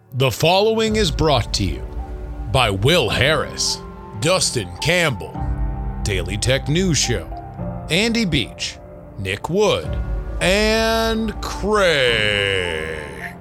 The following is brought to you by Will Harris, Dustin Campbell, Daily Tech News Show, Andy Beach, Nick Wood, and Craig.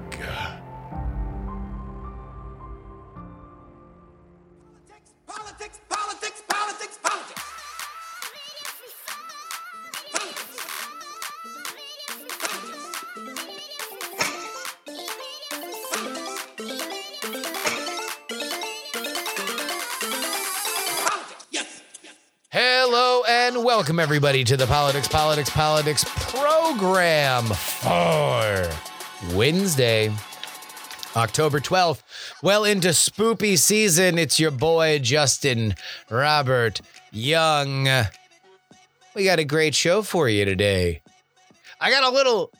Hello and welcome everybody to the Politics program for Wednesday, October 12th. Well into spoopy season. It's your boy, Justin Robert Young. We got a great show for you today. I don't know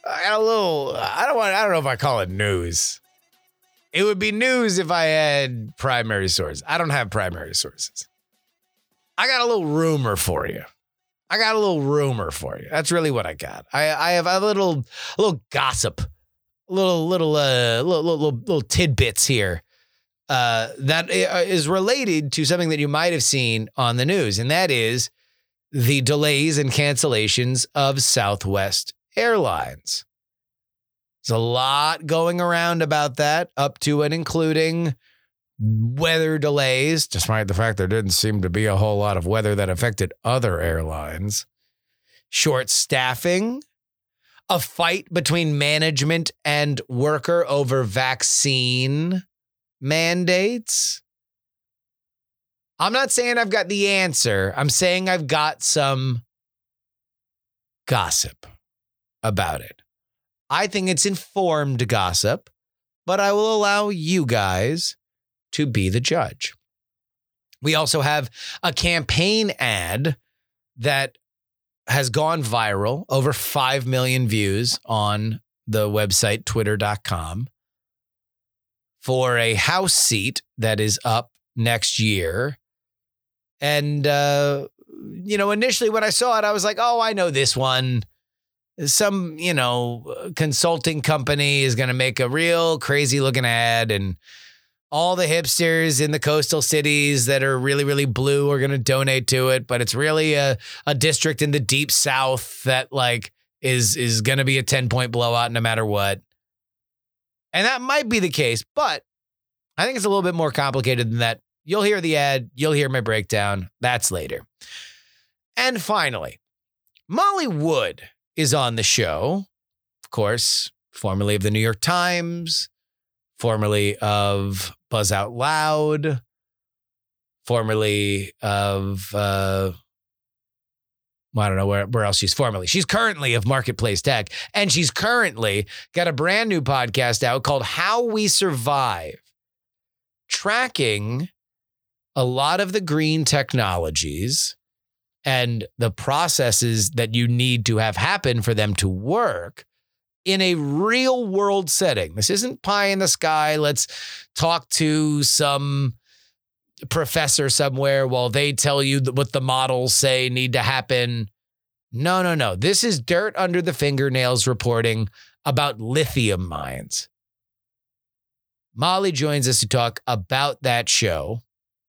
if I call it news. It would be news if I had primary sources. I don't have primary sources. I got a little rumor for you. That's really what I got. I have a little gossip, little tidbits here that is related to something that you might have seen on the news, and that is the delays and cancellations of Southwest Airlines. There's a lot going around about that, up to and including weather delays, despite the fact there didn't seem to be a whole lot of weather that affected other airlines. Short staffing, a fight between management and worker over vaccine mandates. I'm not saying I've got the answer. I'm saying I've got some gossip about it. I think it's informed gossip, but I will allow you guys to be the judge. We also have a campaign ad that has gone viral, over 5 million views on the website twitter.com, for a House seat that is up next year. And, initially when I saw it, I was like, oh, I know this one. Some, consulting company is going to make a real crazy looking ad, and all the hipsters in the coastal cities that are really, really blue are going to donate to it. But it's really a district in the deep South that is going to be a 10-point blowout no matter what. And that might be the case, but I think it's a little bit more complicated than that. You'll hear the ad. You'll hear my breakdown. That's later. And finally, Molly Wood is on the show. Of course, formerly of the New York Times, formerly of Buzz Out Loud, formerly of, I don't know where else she's formerly. She's currently of Marketplace Tech, and she's currently got a brand new podcast out called How We Survive, tracking a lot of the green technologies and the processes that you need to have happen for them to work in a real world setting. This isn't pie in the sky. Let's talk to some professor somewhere while they tell you what the models say need to happen. No. This is dirt under the fingernails reporting about lithium mines. Molly joins us to talk about that show,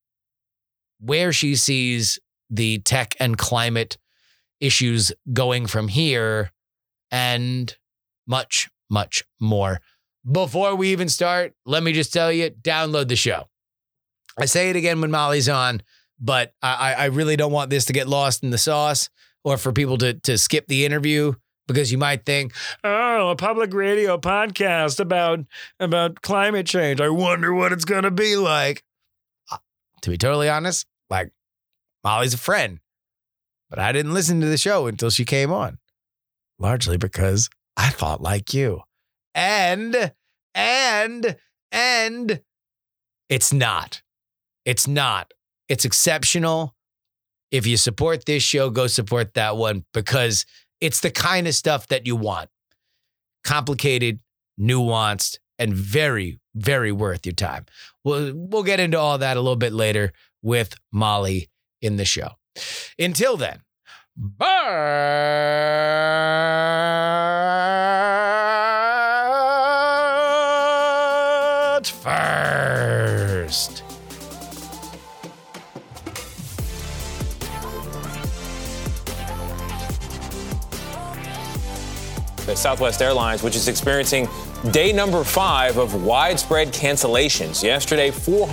where she sees the tech and climate issues going from here, and much, much more. Before we even start, let me just tell you, download the show. I say it again when Molly's on, but I really don't want this to get lost in the sauce or for people to skip the interview, because you might think, oh, a public radio podcast about climate change. I wonder what it's going to be like. To be totally honest, Molly's a friend, but I didn't listen to the show until she came on, largely because I thought like you. And it's not. It's exceptional. If you support this show, go support that one, because it's the kind of stuff that you want. Complicated, nuanced, and very, very worth your time. We'll get into all that a little bit later with Molly in the show. Until then, bye. But first, Southwest Airlines, which is experiencing day number 5 of widespread cancellations. Yesterday,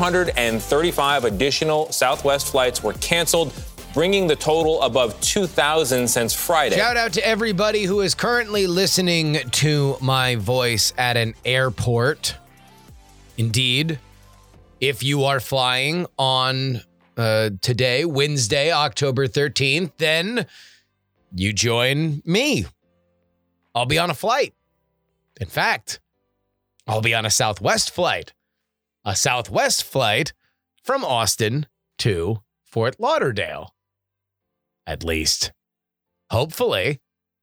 435 additional Southwest flights were canceled, bringing the total above 2,000 since Friday. Shout out to everybody who is currently listening to my voice at an airport. Indeed, if you are flying on today, Wednesday, October 13th, then you join me. I'll be on a flight. In fact, I'll be on a Southwest flight. A Southwest flight from Austin to Fort Lauderdale. At least. Hopefully.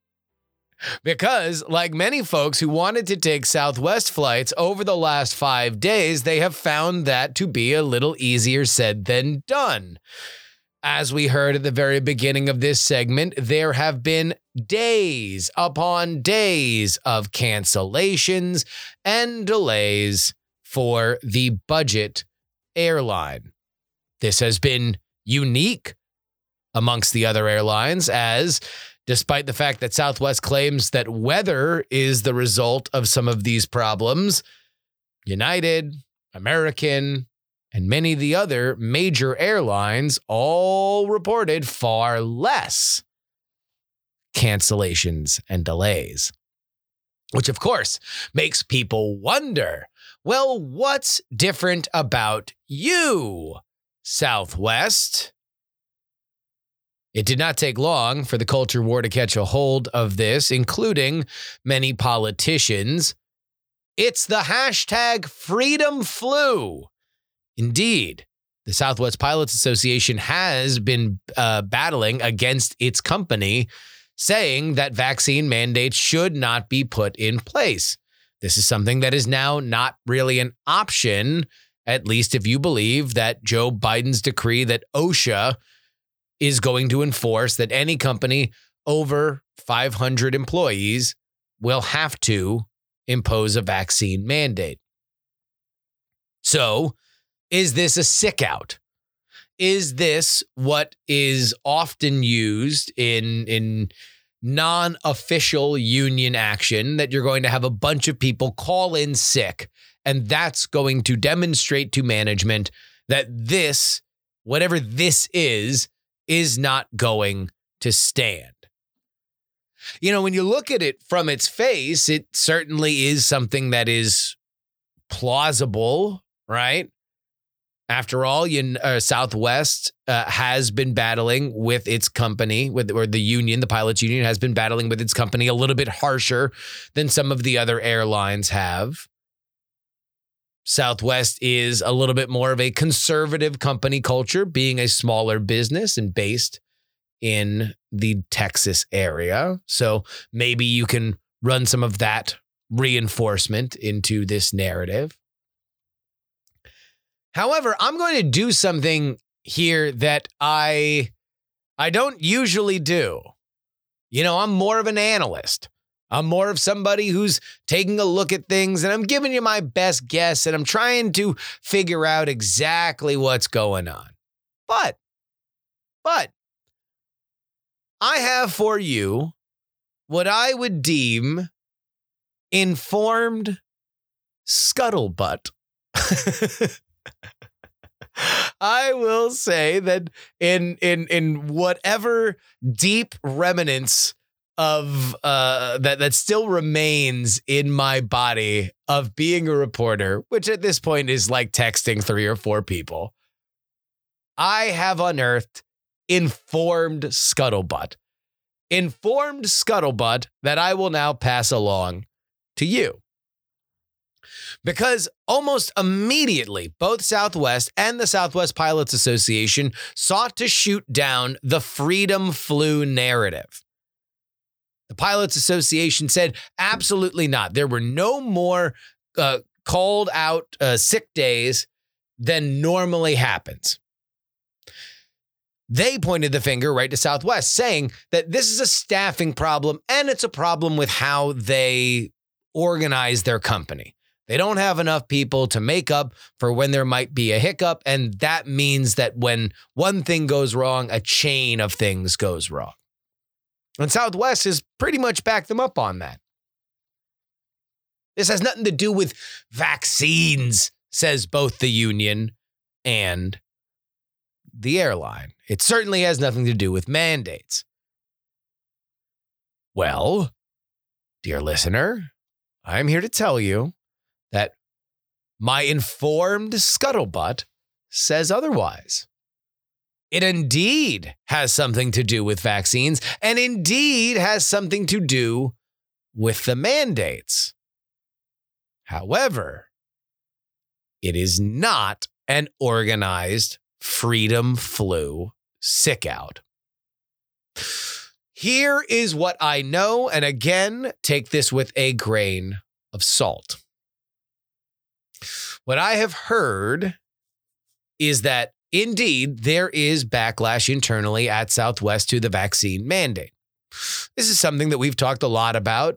Because, like many folks who wanted to take Southwest flights over the last 5 days, they have found that to be a little easier said than done. As we heard at the very beginning of this segment, there have been days upon days of cancellations and delays for the budget airline. This has been unique amongst the other airlines, as despite the fact that Southwest claims that weather is the result of some of these problems, United, American, and many of the other major airlines all reported far less cancellations and delays, which of course makes people wonder, well, what's different about you, Southwest? It did not take long for the culture war to catch a hold of this, including many politicians. It's the hashtag Freedom Flu. Indeed, the Southwest Pilots Association has been battling against its company, saying that vaccine mandates should not be put in place. This is something that is now not really an option, at least if you believe that Joe Biden's decree that OSHA is going to enforce that any company over 500 employees will have to impose a vaccine mandate. So, is this a sick out? Is this what is often used in non-official union action, that you're going to have a bunch of people call in sick, and that's going to demonstrate to management that this, whatever this is not going to stand? You know, when you look at it from its face, it certainly is something that is plausible, right? After all, Southwest has been battling with its company, or the union, the pilots union has been battling with its company a little bit harsher than some of the other airlines have. Southwest is a little bit more of a conservative company culture, being a smaller business and based in the Texas area. So maybe you can run some of that reinforcement into this narrative. However, I'm going to do something here that I don't usually do. You know, I'm more of an analyst. I'm more of somebody who's taking a look at things, and I'm giving you my best guess, and I'm trying to figure out exactly what's going on. But I have for you what I would deem informed scuttlebutt. I will say that in whatever deep remnants of that still remains in my body of being a reporter, which at this point is like texting 3 or 4 people, I have unearthed informed scuttlebutt that I will now pass along to you. Because almost immediately, both Southwest and the Southwest Pilots Association sought to shoot down the Freedom Flu narrative. The Pilots Association said, absolutely not. There were no more called out sick days than normally happens. They pointed the finger right to Southwest, saying that this is a staffing problem and it's a problem with how they organize their company. They don't have enough people to make up for when there might be a hiccup. And that means that when one thing goes wrong, a chain of things goes wrong. And Southwest has pretty much backed them up on that. This has nothing to do with vaccines, says both the union and the airline. It certainly has nothing to do with mandates. Well, dear listener, I'm here to tell you that my informed scuttlebutt says otherwise. It indeed has something to do with vaccines, and indeed has something to do with the mandates. However, it is not an organized freedom flu sick out. Here is what I know, and again, take this with a grain of salt. What I have heard is that indeed there is backlash internally at Southwest to the vaccine mandate. This is something that we've talked a lot about.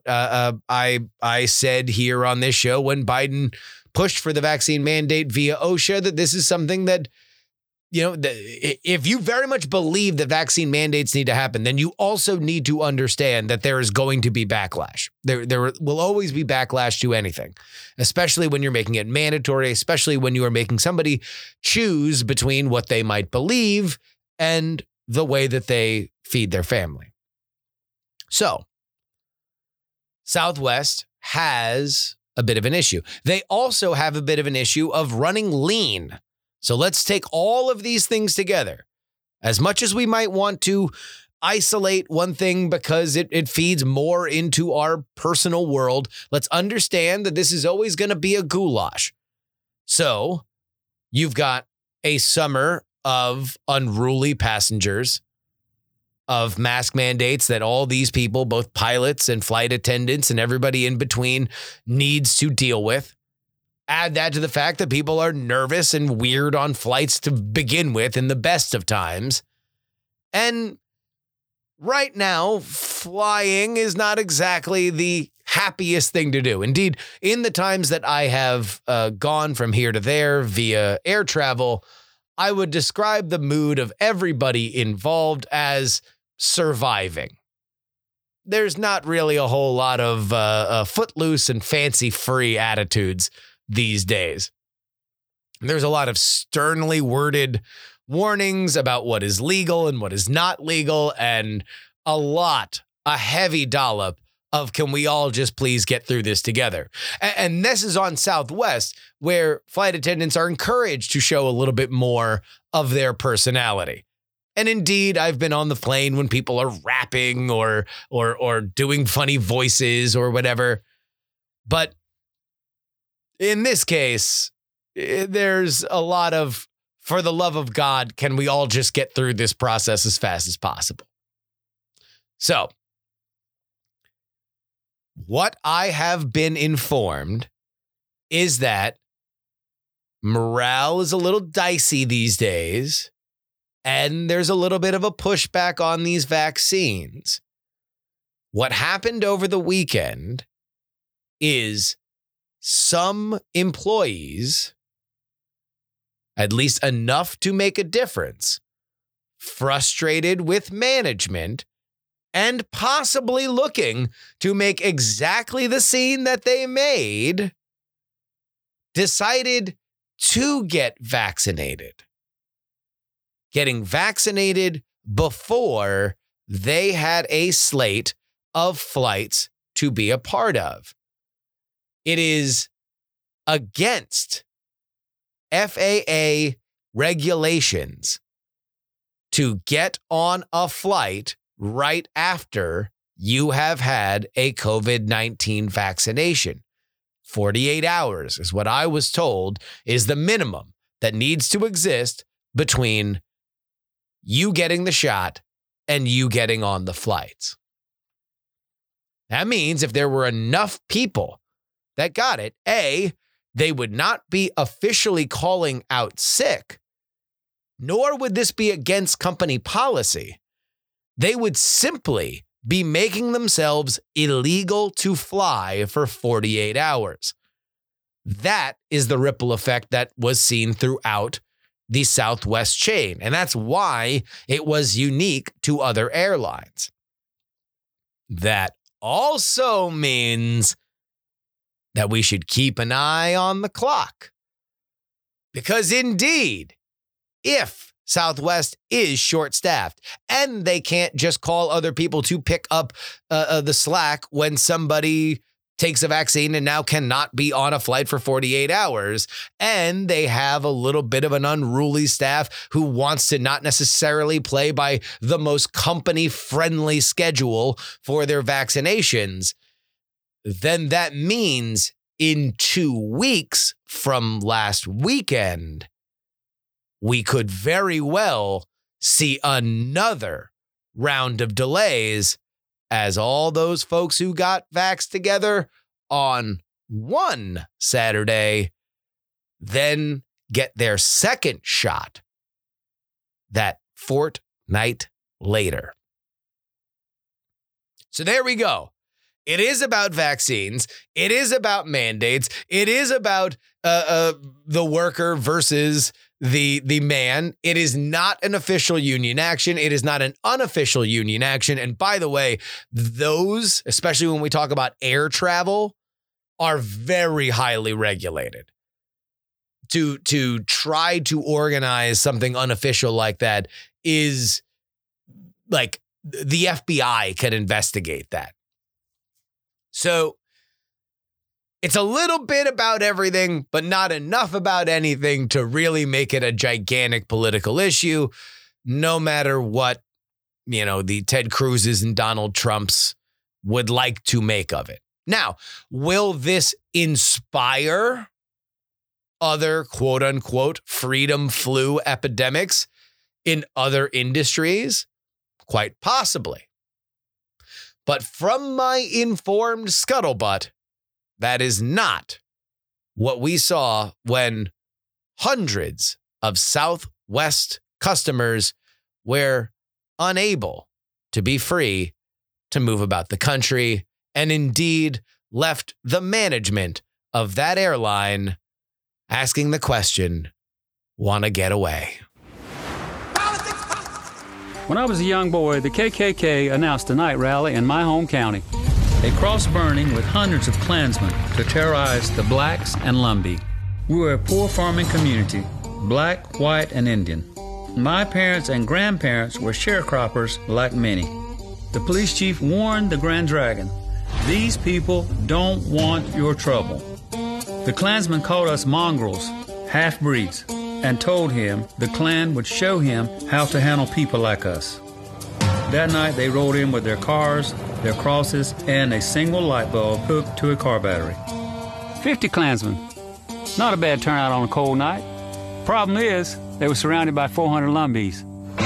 I said here on this show when Biden pushed for the vaccine mandate via OSHA that this is something that, you know, if you very much believe that vaccine mandates need to happen, then you also need to understand that there is going to be backlash. There will always be backlash to anything, especially when you're making it mandatory, especially when you are making somebody choose between what they might believe and the way that they feed their family. So, Southwest has a bit of an issue. They also have a bit of an issue of running lean. So let's take all of these things together. As much as we might want to isolate one thing because it feeds more into our personal world, let's understand that this is always going to be a goulash. So you've got a summer of unruly passengers, of mask mandates that all these people, both pilots and flight attendants and everybody in between, needs to deal with. Add that to the fact that people are nervous and weird on flights to begin with in the best of times. And right now, flying is not exactly the happiest thing to do. Indeed, in the times that I have gone from here to there via air travel, I would describe the mood of everybody involved as surviving. There's not really a whole lot of footloose and fancy-free attitudes these days. There's a lot of sternly worded warnings about what is legal and what is not legal, and a heavy dollop of can we all just please get through this together. And this is on Southwest, where flight attendants are encouraged to show a little bit more of their personality. And indeed, I've been on the plane when people are rapping or doing funny voices or whatever. But in this case, there's a lot of, for the love of God, can we all just get through this process as fast as possible? So, what I have been informed is that morale is a little dicey these days, and there's a little bit of a pushback on these vaccines. What happened over the weekend is some employees, at least enough to make a difference, frustrated with management and possibly looking to make exactly the scene that they made, decided to get vaccinated. Getting vaccinated before they had a slate of flights to be a part of. It is against FAA regulations to get on a flight right after you have had a COVID-19 vaccination. 48 hours is what I was told is the minimum that needs to exist between you getting the shot and you getting on the flights. That means if there were enough people that got it, A, they would not be officially calling out sick, nor would this be against company policy. They would simply be making themselves illegal to fly for 48 hours. That is the ripple effect that was seen throughout the Southwest chain. And that's why it was unique to other airlines. That also means that we should keep an eye on the clock. Because indeed, if Southwest is short-staffed and they can't just call other people to pick up the slack when somebody takes a vaccine and now cannot be on a flight for 48 hours, and they have a little bit of an unruly staff who wants to not necessarily play by the most company-friendly schedule for their vaccinations, then that means in 2 weeks from last weekend, we could very well see another round of delays as all those folks who got vaxxed together on one Saturday then get their second shot that fortnight later. So there we go. It is about vaccines. It is about mandates. It is about the worker versus the man. It is not an official union action. It is not an unofficial union action. And by the way, those, especially when we talk about air travel, are very highly regulated. To try to organize something unofficial like that is like the FBI can investigate that. So it's a little bit about everything, but not enough about anything to really make it a gigantic political issue, no matter what, the Ted Cruz's and Donald Trump's would like to make of it. Now, will this inspire other quote unquote freedom flu epidemics in other industries? Quite possibly. But from my informed scuttlebutt, that is not what we saw when hundreds of Southwest customers were unable to be free to move about the country and indeed left the management of that airline asking the question, wanna get away? When I was a young boy, the KKK announced a night rally in my home county. A cross burning with hundreds of Klansmen to terrorize the blacks and Lumbee. We were a poor farming community, black, white, and Indian. My parents and grandparents were sharecroppers like many. The police chief warned the Grand Dragon, "These people don't want your trouble." The Klansmen called us mongrels, half-breeds, and told him the Klan would show him how to handle people like us. That night they rode in with their cars, their crosses, and a single light bulb hooked to a car battery. 50 Klansmen. Not a bad turnout on a cold night. Problem is, they were surrounded by 400 Lumbees.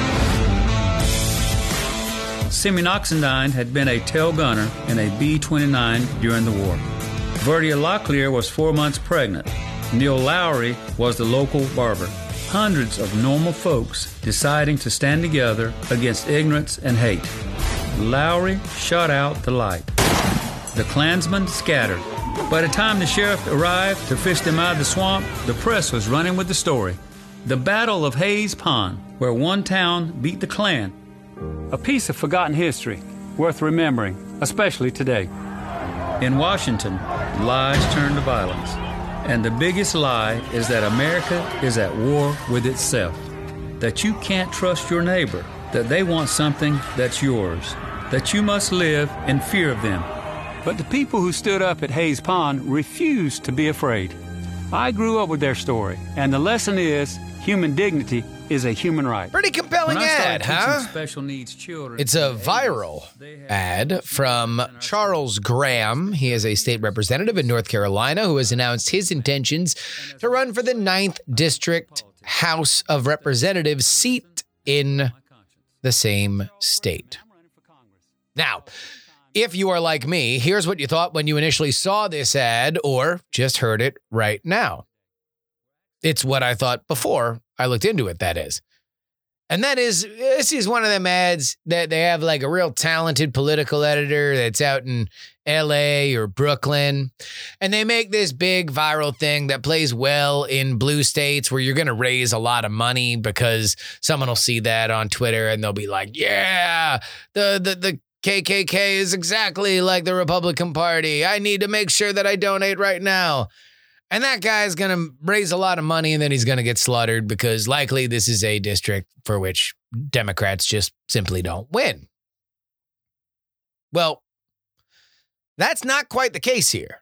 Simeon Oxendine had been a tail gunner in a B-29 during the war. Verdia Locklear was 4 months pregnant. Neil Lowry was the local barber. Hundreds of normal folks deciding to stand together against ignorance and hate. Lowry shot out the light. The Klansmen scattered. By the time the sheriff arrived to fish them out of the swamp, the press was running with the story. The Battle of Hayes Pond, where one town beat the Klan. A piece of forgotten history, worth remembering, especially today. In Washington, lies turn to violence. And the biggest lie is that America is at war with itself. That you can't trust your neighbor, that they want something that's yours, that you must live in fear of them. But the people who stood up at Hayes Pond refused to be afraid. I grew up with their story, and the lesson is human dignity is a human right. Pretty compelling ad, huh? Special needs children. It's a viral ad from Charles Graham. He is a state representative in North Carolina who has announced his intentions to run for the 9th District House of Representatives seat in the same state. Now, if you are like me, here's what you thought when you initially saw this ad or just heard it right now. It's what I thought before I looked into it, that is. And this is one of them ads that they have like a real talented political editor that's out in LA or Brooklyn. And they make this big viral thing that plays well in blue states where you're going to raise a lot of money because someone will see that on Twitter and they'll be like, yeah, the KKK is exactly like the Republican Party. I need to make sure that I donate right now. And that guy's going to raise a lot of money and then he's going to get slaughtered because likely this is a district for which Democrats just simply don't win. Well, that's not quite the case here.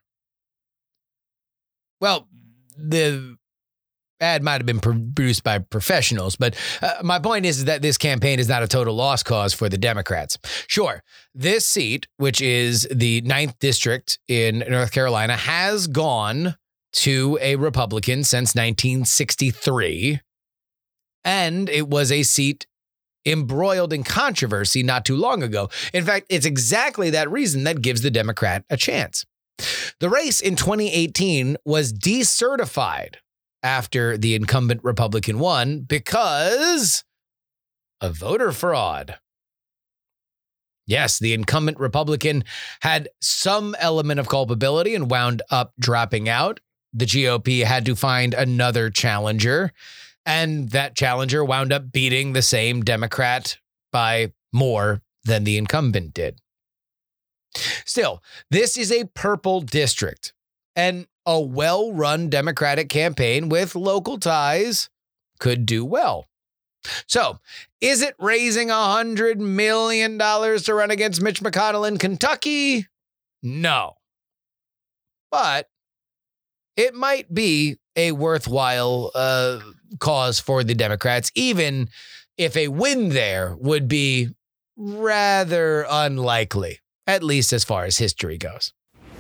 Well, the ad might have been produced by professionals, but my point is that this campaign is not a total lost cause for the Democrats. Sure, this seat, which is the 9th district in North Carolina, has gone to a Republican since 1963, and it was a seat embroiled in controversy not too long ago. In fact, it's exactly that reason that gives the Democrat a chance. The race in 2018 was decertified after the incumbent Republican won because of voter fraud. Yes, the incumbent Republican had some element of culpability and wound up dropping out. The GOP had to find another challenger, and that challenger wound up beating the same Democrat by more than the incumbent did. Still, this is a purple district, and a well-run Democratic campaign with local ties could do well. So, is it raising $100 million to run against Mitch McConnell in Kentucky? No. But it might be a worthwhile cause for the Democrats, even if a win there would be rather unlikely, at least as far as history goes.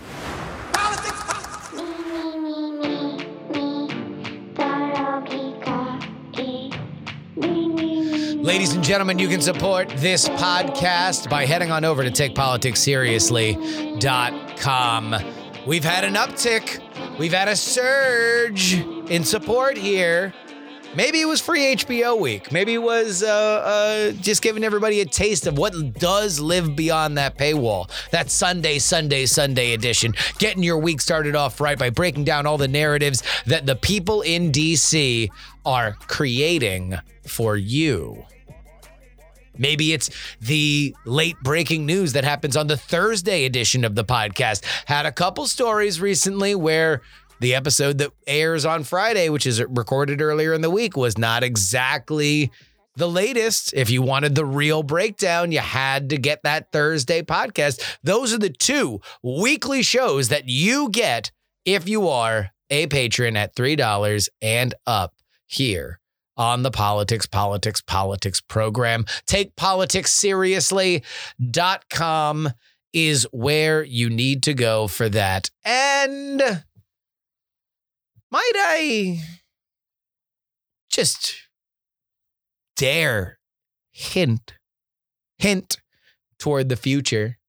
Ladies and gentlemen, you can support this podcast by heading on over to TakePoliticsSeriously.com. We've had an uptick. We've had a surge in support here. Maybe it was free HBO week. Maybe it was just giving everybody a taste of what does live beyond that paywall. That Sunday edition. Getting your week started off right by breaking down all the narratives that the people in DC are creating for you. Maybe it's the late breaking news that happens on the Thursday edition of the podcast. Had a couple stories recently where the episode that airs on Friday, which is recorded earlier in the week, was not exactly the latest. If you wanted the real breakdown, you had to get that Thursday podcast. Those are the two weekly shows that you get if you are a patron at $3 and up here on the Politics program. TakePoliticsSeriously.com is where you need to go for that. And might I just dare hint toward the future?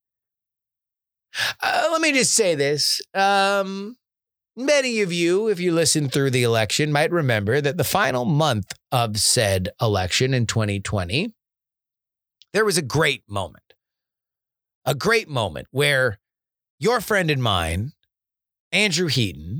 Let me just say this. Many of you, if you listened through the election, might remember that the final month of said election in 2020, there was a great moment where your friend and mine, Andrew Heaton,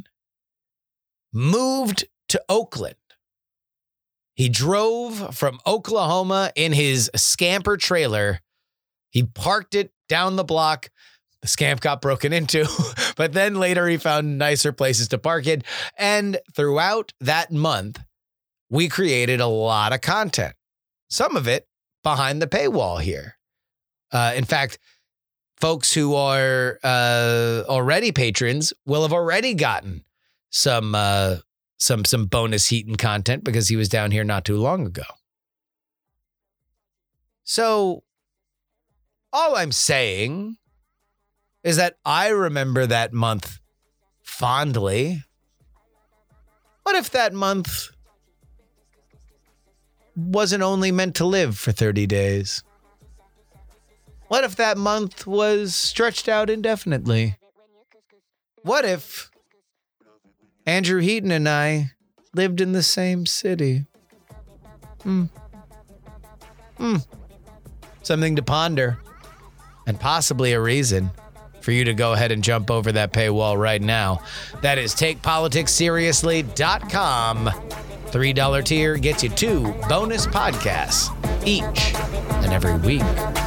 moved to Oakland. He drove from Oklahoma in his Scamper trailer. He parked it down the block. The scamp got broken into, but then later he found nicer places to park it. And throughout that month, we created a lot of content, some of it behind the paywall here. In fact, folks who are already patrons will have already gotten some bonus Heaton content because he was down here not too long ago. So all I'm saying is that I remember that month fondly. What if that month wasn't only meant to live for 30 days? What if that month was stretched out indefinitely? What if Andrew Heaton and I lived in the same city? Something to ponder, and possibly a reason for you to go ahead and jump over that paywall right now. That is TakePoliticsSeriously.com. $3 tier gets you 2 bonus podcasts each and every week.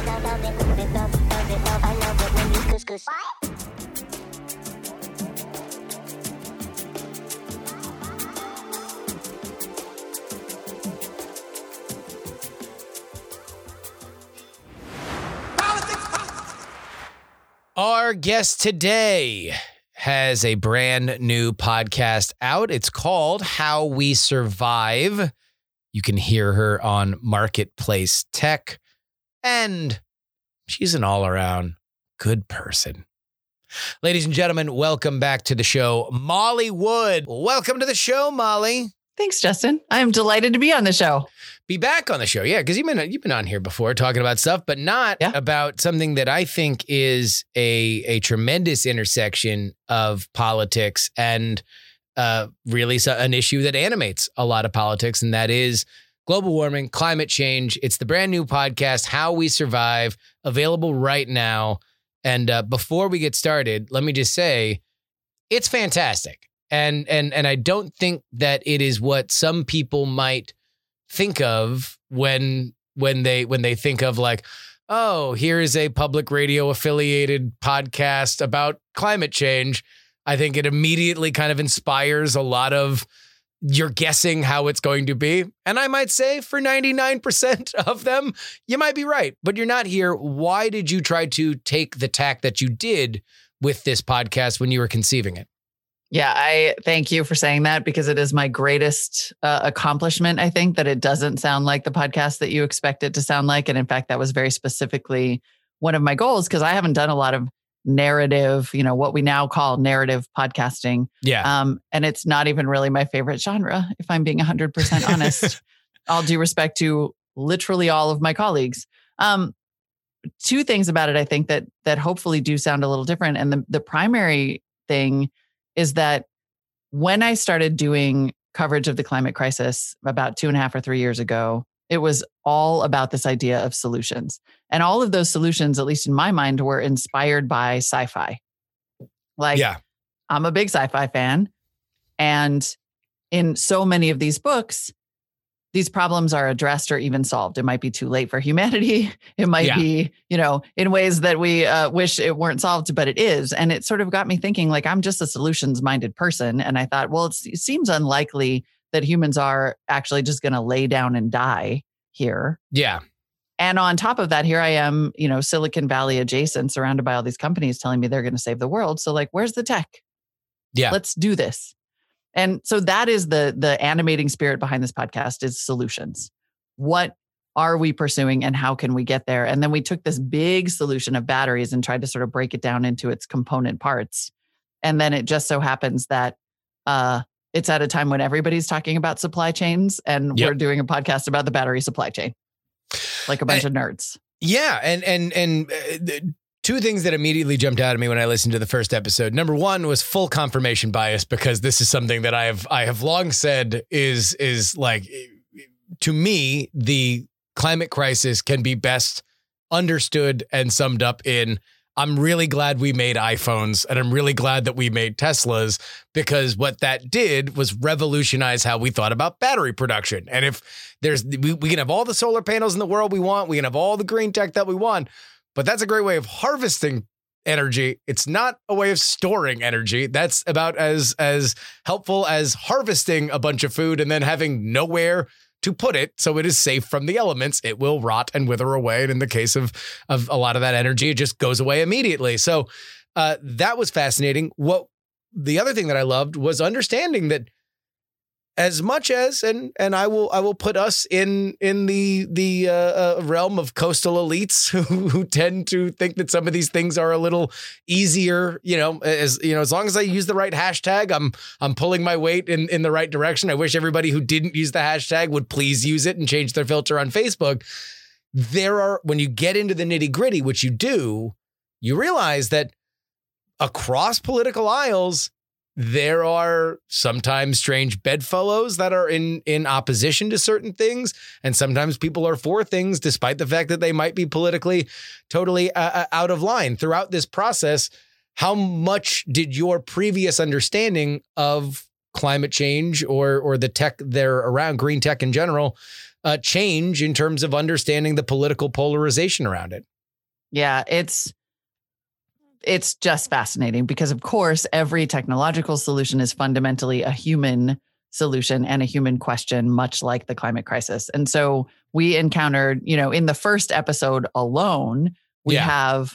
Our guest today has a brand new podcast out. It's called How We Survive. You can hear her on Marketplace Tech, and she's an all-around good person. Ladies and gentlemen, welcome back to the show, Molly Wood. Welcome to the show, Molly. Thanks, Justin. I'm delighted to be on the show. Be back on the show. Yeah, because you've been on here before talking about stuff, but not about something that I think is a tremendous intersection of politics and really an issue that animates a lot of politics, and that is global warming, climate change. It's the brand new podcast, How We Survive, available right now. And before we get started, let me just say, it's fantastic. And I don't think that it is what some people might think of when they think of like, oh, here is a public radio affiliated podcast about climate change. I think it immediately kind of inspires a lot of you're guessing how it's going to be. And I might say for 99% of them, you might be right, but you're not here. Why did you try to take the tack that you did with this podcast when you were conceiving it? Yeah, I thank you for saying that, because it is my greatest accomplishment, I think, that it doesn't sound like the podcast that you expect it to sound like. And in fact, that was very specifically one of my goals, because I haven't done a lot of narrative, what we now call narrative podcasting. Yeah. And it's not even really my favorite genre, if I'm being 100% honest. All due respect to literally all of my colleagues. Two things about it, I think, that hopefully do sound a little different. And the primary thing is that when I started doing coverage of the climate crisis about 2.5 or 3 years ago, it was all about this idea of solutions. And all of those solutions, at least in my mind, were inspired by sci-fi. I'm a big sci-fi fan. And in so many of these books, these problems are addressed or even solved. It might be too late for humanity. It might be, in ways that we wish it weren't solved, but it is. And it sort of got me thinking, like, I'm just a solutions-minded person. And I thought, well, it seems unlikely that humans are actually just going to lay down and die here. Yeah. And on top of that, here I am, Silicon Valley adjacent, surrounded by all these companies telling me they're going to save the world. So like, where's the tech? Yeah. Let's do this. And so that is the animating spirit behind this podcast, is solutions. What are we pursuing and how can we get there? And then we took this big solution of batteries and tried to sort of break it down into its component parts. And then it just so happens that it's at a time when everybody's talking about supply chains, and we're doing a podcast about the battery supply chain, like a bunch of nerds. Yeah. And two things that immediately jumped out at me when I listened to the first episode. Number one was full confirmation bias, because this is something that I have long said is like, to me, the climate crisis can be best understood and summed up in, I'm really glad we made iPhones, and I'm really glad that we made Teslas, because what that did was revolutionize how we thought about battery production. And if we can have all the solar panels in the world we want, we can have all the green tech that we want, but that's a great way of harvesting energy. It's not a way of storing energy. That's about as helpful as harvesting a bunch of food and then having nowhere to put it so it is safe from the elements. It will rot and wither away. And in the case of a lot of that energy, it just goes away immediately. So that was fascinating. The other thing that I loved was understanding that as much as, and I will put us in the realm of coastal elites who tend to think that some of these things are a little easier, as long as I use the right hashtag, I'm pulling my weight in the right direction. I wish everybody who didn't use the hashtag would please use it and change their filter on Facebook. When you get into the nitty gritty, which you do, you realize that across political aisles, there are sometimes strange bedfellows that are in opposition to certain things. And sometimes people are for things, despite the fact that they might be politically totally out of line. Throughout this process, how much did your previous understanding of climate change or the tech there around, green tech in general, change in terms of understanding the political polarization around it? Yeah, it's just fascinating because, of course, every technological solution is fundamentally a human solution and a human question, much like the climate crisis. And so we encountered, in the first episode alone, we have,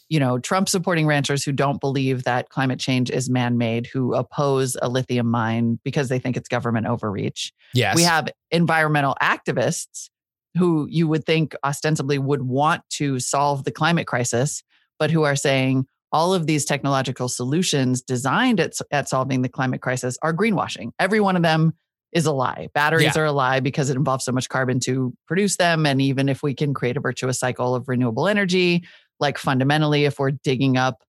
Trump supporting ranchers who don't believe that climate change is man-made, who oppose a lithium mine because they think it's government overreach. Yes. We have environmental activists who you would think ostensibly would want to solve the climate crisis, but who are saying all of these technological solutions designed at solving the climate crisis are greenwashing. Every one of them is a lie. Batteries are a lie because it involves so much carbon to produce them. And even if we can create a virtuous cycle of renewable energy, like fundamentally, if we're digging up,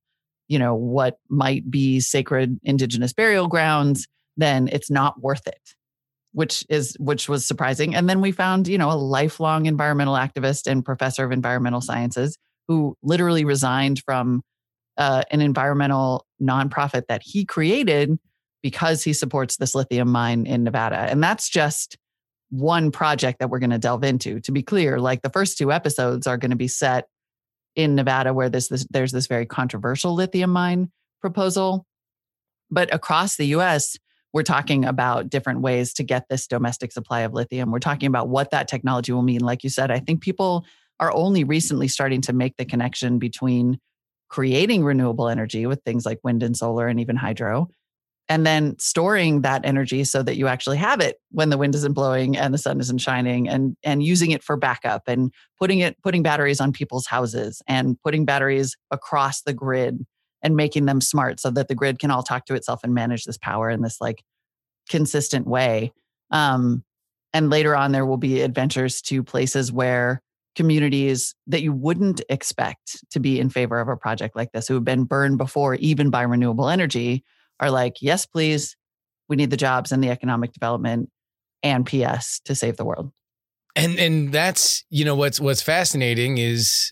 what might be sacred indigenous burial grounds, then it's not worth it, which was surprising. And then we found, a lifelong environmental activist and professor of environmental sciences who literally resigned from an environmental nonprofit that he created because he supports this lithium mine in Nevada. And that's just one project that we're going to delve into. To be clear, like the first 2 episodes are going to be set in Nevada, where there's this very controversial lithium mine proposal. But across the US, we're talking about different ways to get this domestic supply of lithium. We're talking about what that technology will mean. Like you said, I think people are only recently starting to make the connection between creating renewable energy with things like wind and solar and even hydro, and then storing that energy so that you actually have it when the wind isn't blowing and the sun isn't shining, and using it for backup, and putting batteries on people's houses and putting batteries across the grid and making them smart so that the grid can all talk to itself and manage this power in this like consistent way. And later on, there will be adventures to places where communities that you wouldn't expect to be in favor of a project like this, who have been burned before, even by renewable energy, are like, yes, please, we need the jobs and the economic development and PS to save the world. And that's, what's fascinating is,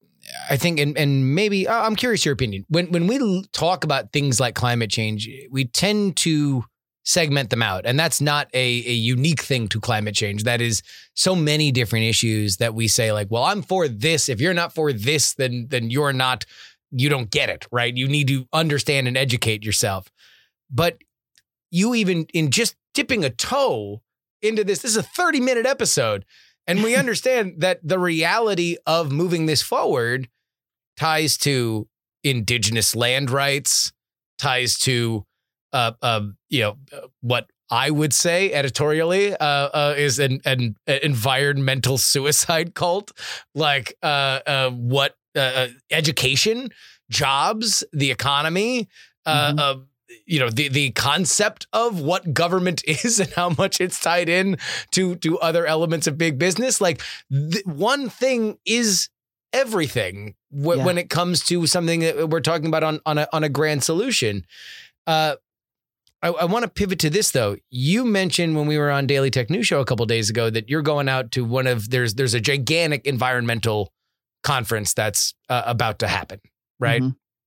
I think, and maybe I'm curious your opinion. When we talk about things like climate change, we tend to segment them out. And that's not a unique thing to climate change. That is so many different issues that we say like, well, I'm for this. If you're not for this, then you don't get it, right? You need to understand and educate yourself. But you even in just dipping a toe into this is a 30-minute episode. And we understand that the reality of moving this forward ties to indigenous land rights, ties to what I would say editorially is an environmental suicide cult, like education, jobs, the economy, the concept of what government is and how much it's tied in to other elements of big business. Like one thing is everything when it comes to something that we're talking about on a grand solution. I want to pivot to this, though. You mentioned when we were on Daily Tech News Show a couple of days ago that you're going out to there's a gigantic environmental conference that's about to happen, right?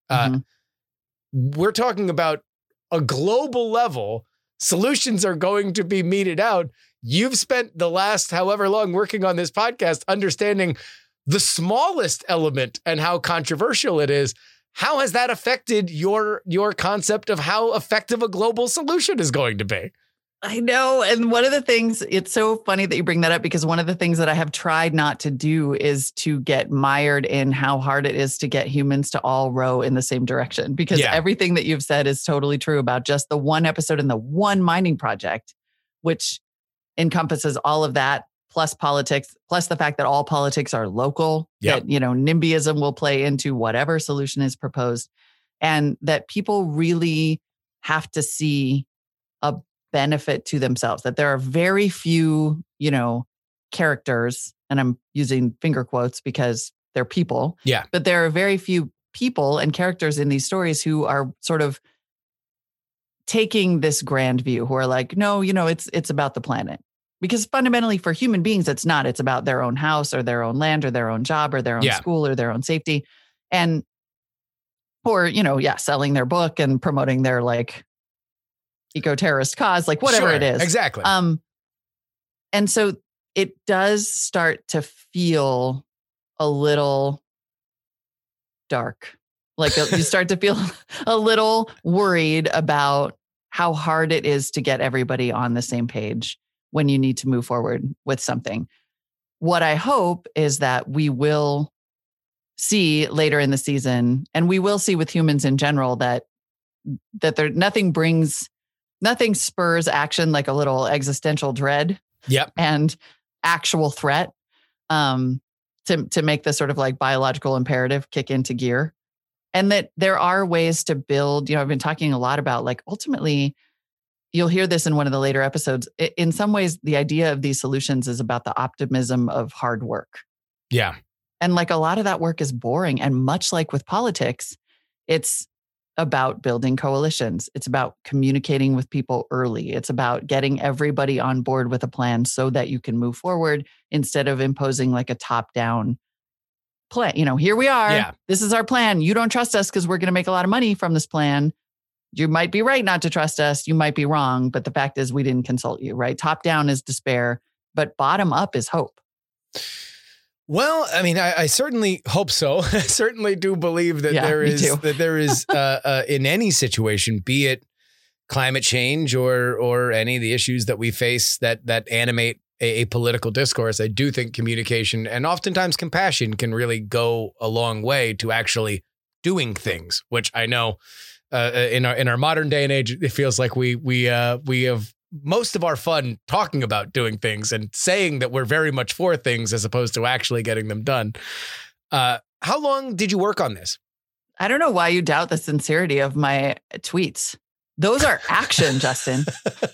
We're talking about a global level. Solutions are going to be meted out. You've spent the last however long working on this podcast understanding the smallest element and how controversial it is. How has that affected your concept of how effective a global solution is going to be? I know. And one of the things, it's so funny that you bring that up, because one of the things that I have tried not to do is to get mired in how hard it is to get humans to all row in the same direction. Because everything that you've said is totally true about just the one episode and the one mining project, which encompasses all of that, plus politics, plus the fact that all politics are local, that, NIMBYism will play into whatever solution is proposed, and that people really have to see a benefit to themselves, that there are very few, characters, and I'm using finger quotes because they're people, but there are very few people and characters in these stories who are sort of taking this grand view, who are like, no, it's about the planet. Because fundamentally for human beings, it's not. It's about their own house or their own land or their own job or their own school or their own safety. Or, selling their book and promoting their like eco-terrorist cause, like whatever it is. Exactly. And so it does start to feel a little dark. Like you start to feel a little worried about how hard it is to get everybody on the same page when you need to move forward with something. What I hope is that we will see later in the season, and we will see with humans in general, that there nothing spurs action like a little existential dread. Yep. And actual threat to make this sort of like biological imperative kick into gear. And that there are ways to build, I've been talking a lot about, like, ultimately, you'll hear this in one of the later episodes. In some ways, the idea of these solutions is about the optimism of hard work. Yeah. And like a lot of that work is boring. And much like with politics, it's about building coalitions. It's about communicating with people early. It's about getting everybody on board with a plan so that you can move forward instead of imposing like a top-down plan. Here we are. Yeah. This is our plan. You don't trust us because we're going to make a lot of money from this plan. You might be right not to trust us. You might be wrong. But the fact is we didn't consult you, right? Top down is despair, but bottom up is hope. Well, I mean, I certainly hope so. I certainly do believe that there is in any situation, be it climate change or any of the issues that we face that animate a political discourse. I do think communication and oftentimes compassion can really go a long way to actually doing things, which I know in our modern day and age, it feels like we have most of our fun talking about doing things and saying that we're very much for things as opposed to actually getting them done. How long did you work on this? I don't know why you doubt the sincerity of my tweets. Those are action, Justin.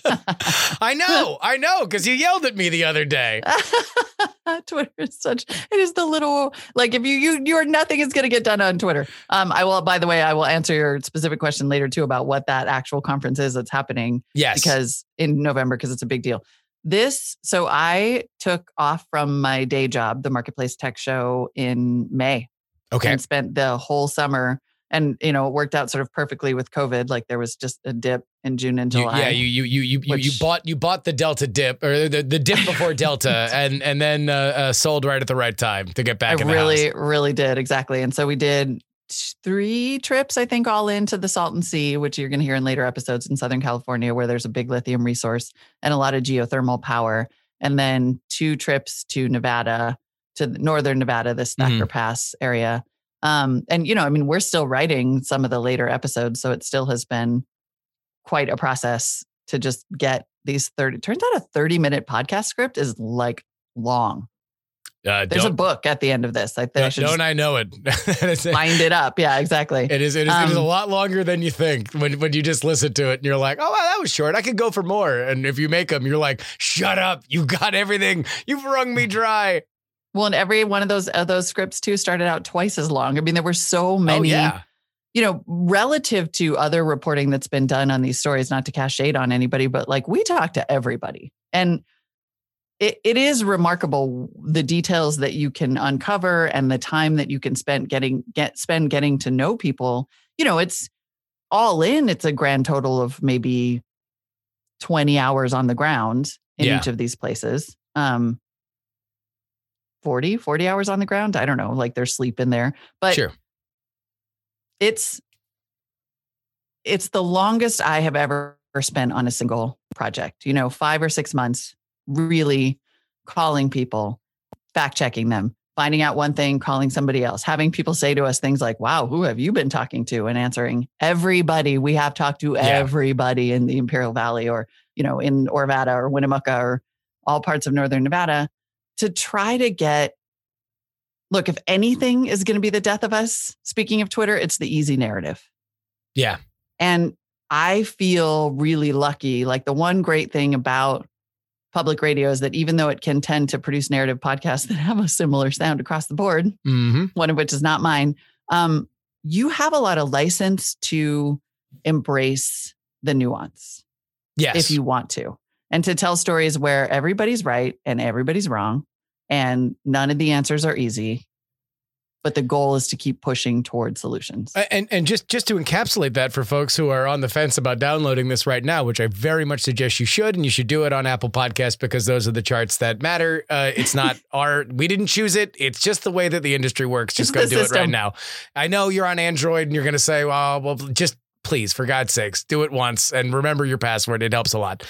I know, because you yelled at me the other day. Twitter is it is the little, like, if you're nothing is going to get done on Twitter. I will answer your specific question later too about what that actual conference is that's happening. Yes. Because in November, because it's a big deal. So I took off from my day job, the Marketplace Tech Show, in May. Okay. And spent the whole summer. And, it worked out sort of perfectly with COVID. Like there was just a dip in June and July. You bought the Delta dip, or the dip before Delta and then sold right at the right time to get back in the house. I really did. Exactly. And so we did 3 trips, I think, all into the Salton Sea, which you're going to hear in later episodes, in Southern California, where there's a big lithium resource and a lot of geothermal power. And then 2 trips to Nevada, to northern Nevada, the Thacker Pass area. And, we're still writing some of the later episodes, so it still has been quite a process to just get these 30. Turns out a 30-minute podcast script is like long. There's a book at the end of this. I know it. Bind it up. Yeah, exactly. It is a lot longer than you think when you just listen to it and you're like, oh, wow, that was short. I could go for more. And if you make them, you're like, shut up. You got everything. You've wrung me dry. Well, and every one of those scripts too started out twice as long. I mean, there were so many, relative to other reporting that's been done on these stories, not to cast shade on anybody, but like we talked to everybody. And it is remarkable the details that you can uncover and the time that you can spend getting to know people. It's all in. It's a grand total of maybe 20 hours on the ground in each of these places. 40 hours on the ground. I don't know, like there's sleep in there, but sure. It's the longest I have ever spent on a single project, 5 or 6 months, really calling people, fact checking them, finding out one thing, calling somebody else, having people say to us things like, wow, who have you been talking to? And answering everybody. We have talked to everybody in the Imperial Valley or, in Orvada or Winnemucca or all parts of Northern Nevada, to try to look, if anything is going to be the death of us, speaking of Twitter, it's the easy narrative. Yeah. And I feel really lucky. Like the one great thing about public radio is that even though it can tend to produce narrative podcasts that have a similar sound across the board, one of which is not mine, you have a lot of license to embrace the nuance. Yes. If you want to. And to tell stories where everybody's right and everybody's wrong and none of the answers are easy. But the goal is to keep pushing toward solutions. And just to encapsulate that for folks who are on the fence about downloading this right now, which I very much suggest you should, and you should do it on Apple Podcasts because those are the charts that matter. It's not we didn't choose it. It's just the way that the industry works. Just go do it right now. I know you're on Android and you're going to say, well, just please, for God's sakes, do it once and remember your password. It helps a lot.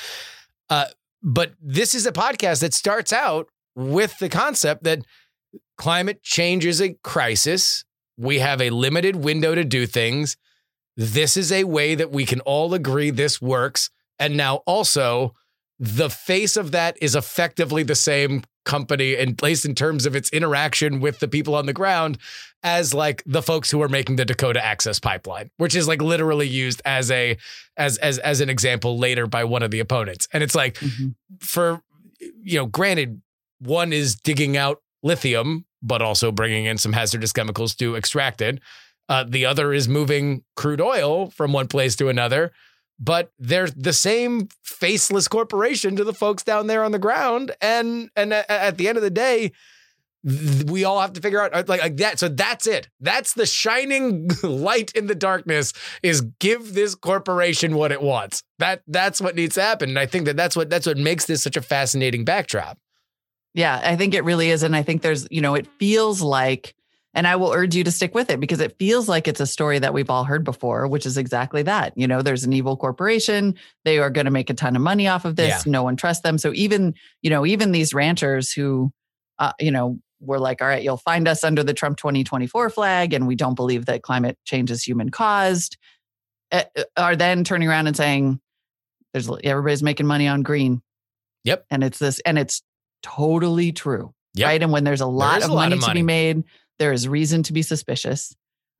But this is a podcast that starts out with the concept that climate change is a crisis. We have a limited window to do things. This is a way that we can all agree this works. And now also the face of that is effectively the same company, at least in terms of its interaction with the people on the ground, as like the folks who are making the Dakota Access Pipeline, which is like literally used as an example later by one of the opponents. And it's like, for, granted, one is digging out lithium, but also bringing in some hazardous chemicals to extract it. The other is moving crude oil from one place to another, but they're the same faceless corporation to the folks down there on the ground. And at the end of the day, we all have to figure out like that. So that's it. That's the shining light in the darkness, is give this corporation what it wants. That's what needs to happen. And I think that's what makes this such a fascinating backdrop. Yeah, I think it really is. And I think there's, it feels like, and I will urge you to stick with it because it feels like it's a story that we've all heard before, which is exactly that. There's an evil corporation. They are going to make a ton of money off of this. Yeah. No one trusts them. So even these ranchers who, were like, all right, you'll find us under the Trump 2024 flag, and we don't believe that climate change is human caused, are then turning around and saying, everybody's making money on green. Yep. And it's totally true. Yep. Right. And when there's a lot of money to be made, there is reason to be suspicious.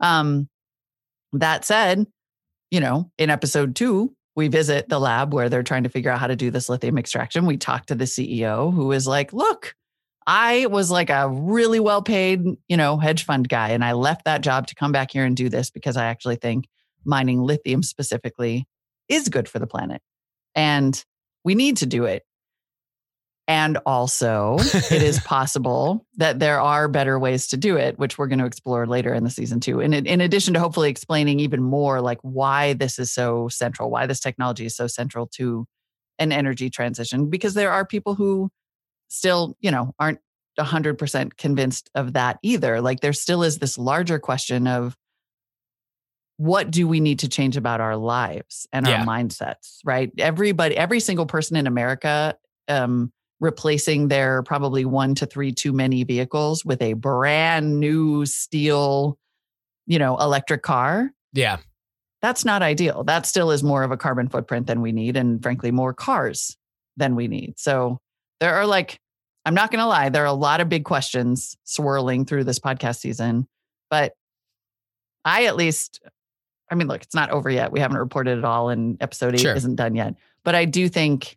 That said, in episode 2, we visit the lab where they're trying to figure out how to do this lithium extraction. We talk to the CEO who is like, look, I was like a really well-paid, hedge fund guy. And I left that job to come back here and do this because I actually think mining lithium specifically is good for the planet. And we need to do it. And also, it is possible that there are better ways to do it, which we're going to explore later in the season 2. And in addition to hopefully explaining even more like why this is so central, why this technology is so central to an energy transition, because there are people who still, aren't 100% convinced of that either. Like there still is this larger question of what do we need to change about our lives and our mindsets, right? Every single person in America, replacing their probably 1 to 3 too many vehicles with a brand new steel, electric car. Yeah. That's not ideal. That still is more of a carbon footprint than we need. And frankly, more cars than we need. So there are I'm not going to lie, there are a lot of big questions swirling through this podcast season, but look, it's not over yet. We haven't reported it all and episode 8 isn't done yet. But I do think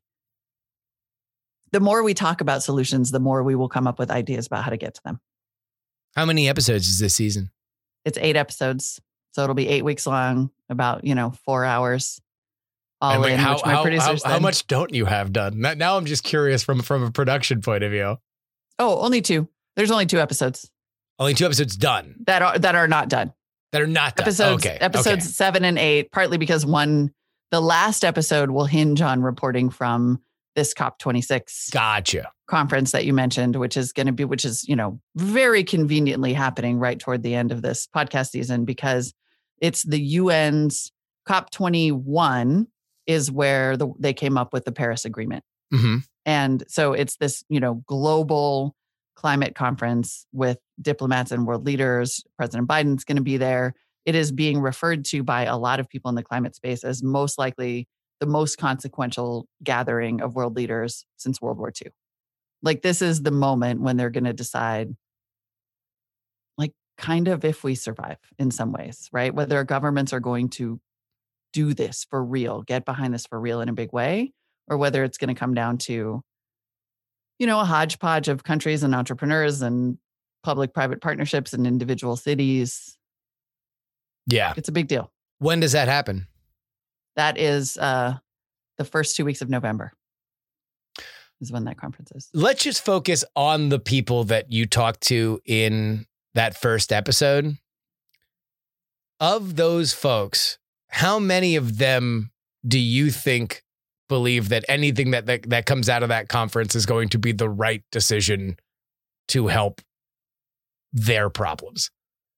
the more we talk about solutions, the more we will come up with ideas about how to get to them. How many episodes is this season? It's 8 episodes. So it'll be 8 weeks long, about, 4 hours all in, which my producers how much don't you have done? Now I'm just curious from a production point of view. Oh, only 2. There's only 2 episodes. Only 2 episodes done. That are not done. That are not done. Episodes 7 and 8, partly because the last episode will hinge on reporting from this COP26 conference that you mentioned, which is very conveniently happening right toward the end of this podcast season, because it's the UN's COP21 is where they came up with the Paris Agreement. Mm-hmm. And so it's this, global climate conference with diplomats and world leaders. President Biden's going to be there. It is being referred to by a lot of people in the climate space as most likely the most consequential gathering of world leaders since World War II. Like this is the moment when they're going to decide, like kind of if we survive in some ways, right? Whether governments are going to do this for real, get behind this for real in a big way, or whether it's going to come down to, a hodgepodge of countries and entrepreneurs and public-private partnerships and individual cities. Yeah. It's a big deal. When does that happen? That is the first 2 weeks of November is when that conference is. Let's just focus on the people that you talked to in that first episode. Of those folks, how many of them do you think believe that anything that comes out of that conference is going to be the right decision to help their problems?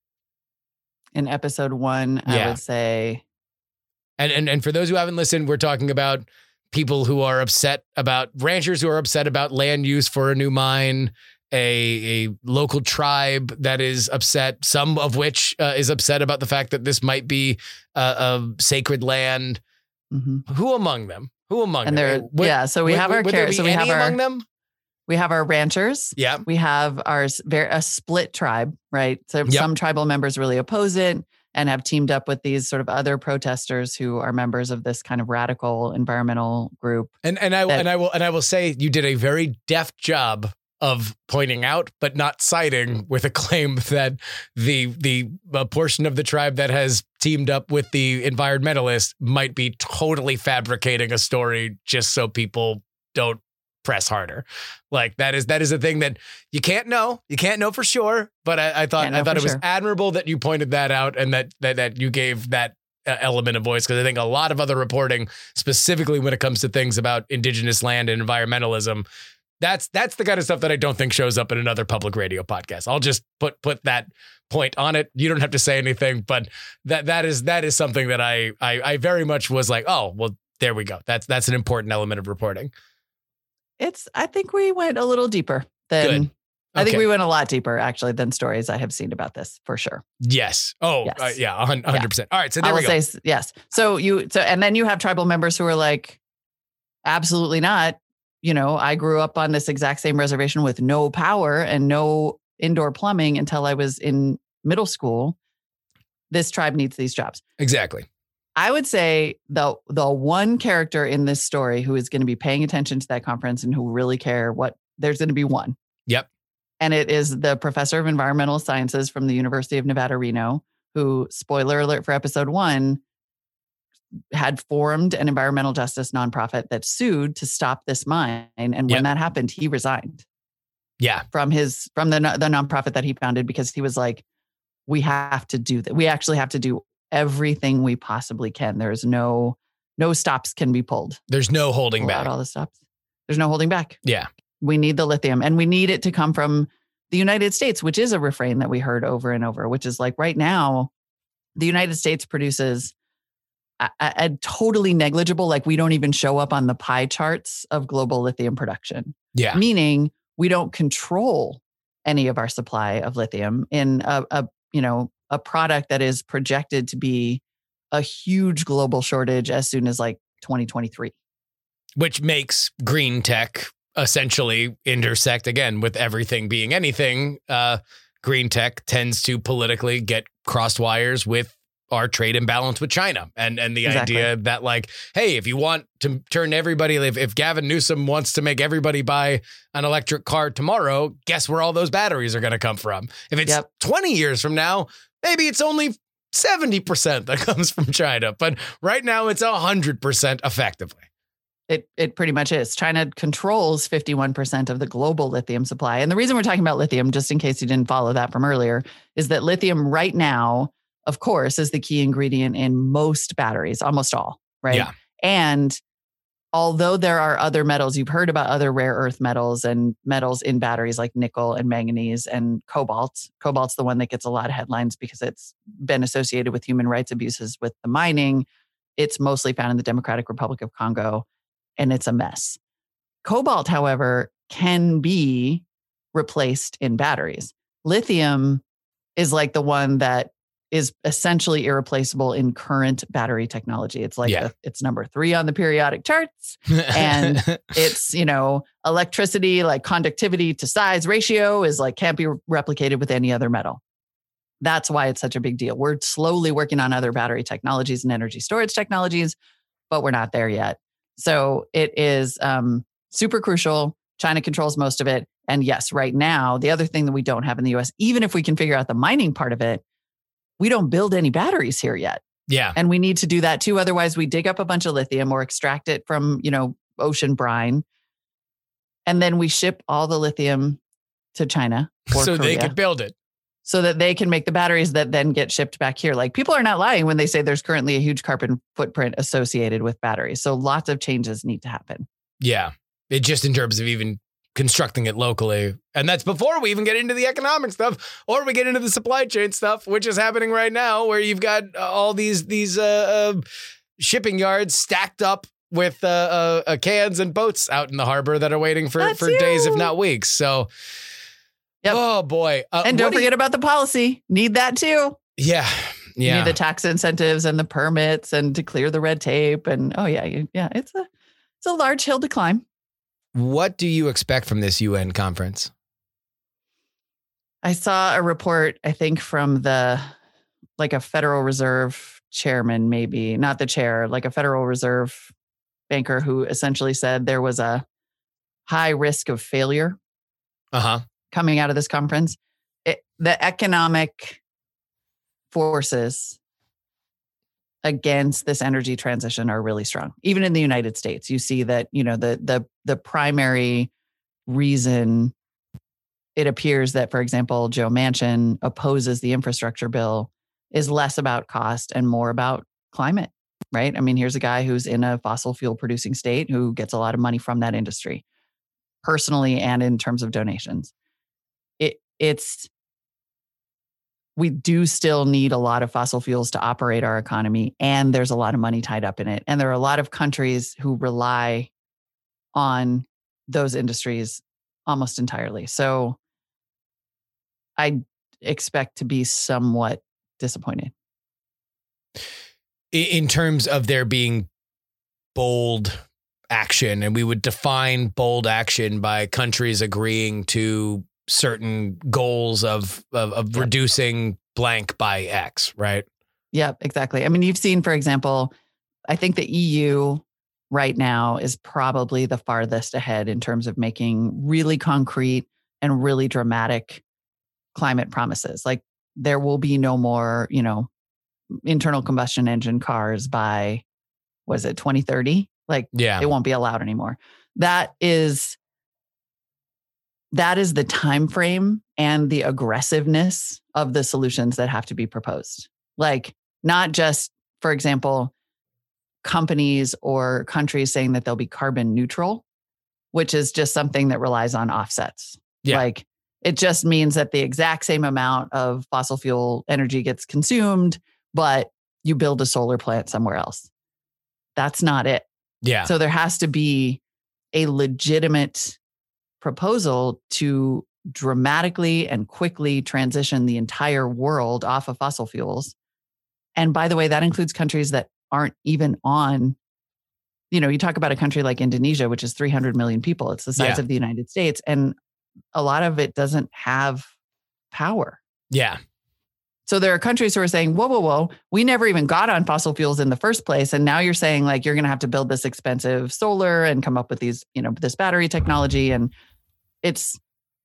In episode 1, I would say. And for those who haven't listened, we're talking about people who are upset about ranchers who are upset about land use for a new mine, a local tribe that is upset, some of which is upset about the fact that this might be a sacred land. Mm-hmm. Who among them? So we have our characters. So we have among them. We have our ranchers. Yeah. We have a split tribe, right? So some tribal members really oppose it and have teamed up with these sort of other protesters who are members of this kind of radical environmental group. And I will say you did a very deft job of pointing out, but not citing, with a claim that the portion of the tribe that has teamed up with the environmentalists might be totally fabricating a story just so people don't press harder. Like that is a thing that you can't know. You can't know for sure. But I thought it was admirable that you pointed that out and that you gave that element of voice, because I think a lot of other reporting, specifically when it comes to things about indigenous land and environmentalism, that's the kind of stuff that I don't think shows up in another public radio podcast. I'll just put that point on it. You don't have to say anything, but that is something that I very much was like, oh, well, there we go. That's an important element of reporting. I think we went a little deeper than. Good. Okay. I think we went a lot deeper actually than stories I have seen about this for sure. Yes. Oh, yes. 100%. All right. So there we go. Say, yes. And then you have tribal members who are like, absolutely not. You know, I grew up on this exact same reservation with no power and no indoor plumbing until I was in middle school. This tribe needs these jobs. Exactly. I would say the one character in this story who is going to be paying attention to that conference and who really care there's going to be one. Yep. And it is the professor of environmental sciences from the University of Nevada, Reno, who, spoiler alert for episode 1, had formed an environmental justice nonprofit that sued to stop this mine. And when that happened, he resigned. Yeah. From the nonprofit that he founded, because he was like, we have to do that. We actually have to do everything we possibly can. There's no stops can be pulled. There's no holding back. All the stops. There's no holding back. Yeah. We need the lithium, and we need it to come from the United States, which is a refrain that we heard over and over, which is like right now, the United States produces a totally negligible, like we don't even show up on the pie charts of global lithium production. Yeah. Meaning we don't control any of our supply of lithium in a product that is projected to be a huge global shortage as soon as like 2023. Which makes green tech essentially intersect again with everything being anything. Green tech tends to politically get crossed wires with our trade imbalance with China and the idea that like, hey, if you want to turn everybody, if Gavin Newsom wants to make everybody buy an electric car tomorrow, guess where all those batteries are going to come from? If it's 20 years from now, maybe it's only 70% that comes from China, but right now it's 100% effectively. It pretty much is. China controls 51% of the global lithium supply. And the reason we're talking about lithium, just in case you didn't follow that from earlier, is that lithium right now, of course, is the key ingredient in most batteries, almost all, right? Yeah. And although there are other metals, you've heard about other rare earth metals and metals in batteries like nickel and manganese and cobalt. Cobalt's the one that gets a lot of headlines because it's been associated with human rights abuses with the mining. It's mostly found in the Democratic Republic of Congo, and it's a mess. Cobalt, however, can be replaced in batteries. Lithium is like the one that is essentially irreplaceable in current battery technology. It's like it's number 3 on the periodic charts, and it's, electricity, like conductivity to size ratio is like can't be replicated with any other metal. That's why it's such a big deal. We're slowly working on other battery technologies and energy storage technologies, but we're not there yet. So it is super crucial. China controls most of it. And yes, right now, the other thing that we don't have in the US, even if we can figure out the mining part of it, we don't build any batteries here yet. Yeah. And we need to do that too. Otherwise, we dig up a bunch of lithium or extract it from, ocean brine. And then we ship all the lithium to China or so Korea, they could build it. so that they can make the batteries that then get shipped back here. Like, people are not lying when they say there's currently a huge carbon footprint associated with batteries. So lots of changes need to happen. Yeah. It just in terms of even constructing it locally. And that's before we even get into the economic stuff or we get into the supply chain stuff, which is happening right now, where you've got all these shipping yards stacked up with cans and boats out in the harbor that are waiting for days, if not weeks. So, Yep. Oh boy. And don't forget about the policy. Need that too. Yeah. You need the tax incentives and the permits and to clear the red tape. And it's a large hill to climb. What do you expect from this UN conference? I saw a report, I think, from a Federal Reserve chairman, maybe not the chair, like a Federal Reserve banker, who essentially said there was a high risk of failure coming out of this conference. The economic forces against this energy transition are really strong. Even in the United States, you see that, the primary reason it appears that, for example, Joe Manchin opposes the infrastructure bill is less about cost and more about climate, right? I mean, here's a guy who's in a fossil fuel producing state who gets a lot of money from that industry, personally and in terms of donations. We do still need a lot of fossil fuels to operate our economy, and there's a lot of money tied up in it. And there are a lot of countries who rely on those industries almost entirely. So I expect to be somewhat disappointed. In terms of there being bold action, and we would define bold action by countries agreeing to certain goals of reducing blank by X, right? Yeah, exactly. I mean, you've seen, for example, I think the EU right now is probably the farthest ahead in terms of making really concrete and really dramatic climate promises. Like, there will be no more, internal combustion engine cars by, 2030? Like, yeah, they won't be allowed anymore. That is the time frame and the aggressiveness of the solutions that have to be proposed. Like, not just, for example, companies or countries saying that they'll be carbon neutral, which is just something that relies on offsets. Yeah. Like, it just means that the exact same amount of fossil fuel energy gets consumed, but you build a solar plant somewhere else. That's not it. Yeah. So there has to be a legitimate proposal to dramatically and quickly transition the entire world off of fossil fuels. And by the way, that includes countries that aren't even on, you talk about a country like Indonesia, which is 300 million people. It's the size of the United States. And a lot of it doesn't have power. Yeah. So there are countries who are saying, whoa, we never even got on fossil fuels in the first place. And now you're saying, like, you're going to have to build this expensive solar and come up with these, this battery technology. And it's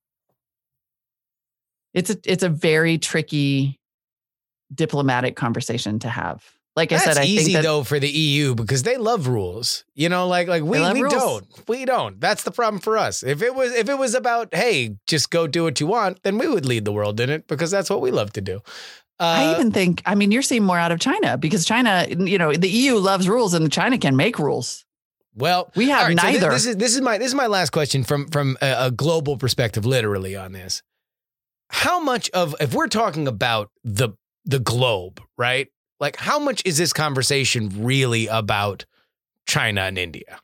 a very tricky diplomatic conversation to have. Like I said, I easy think that, though for the EU because they love rules. Like we don't. That's the problem for us. If it was about, hey, just go do what you want, then we would lead the world in it because that's what we love to do. I even think, you're seeing more out of China because China, the EU loves rules and China can make rules. Well, we have neither. So this is my last question from a global perspective, literally on this. How much of, if we're talking about the globe, right? Like, how much is this conversation really about China and India?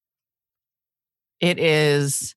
It is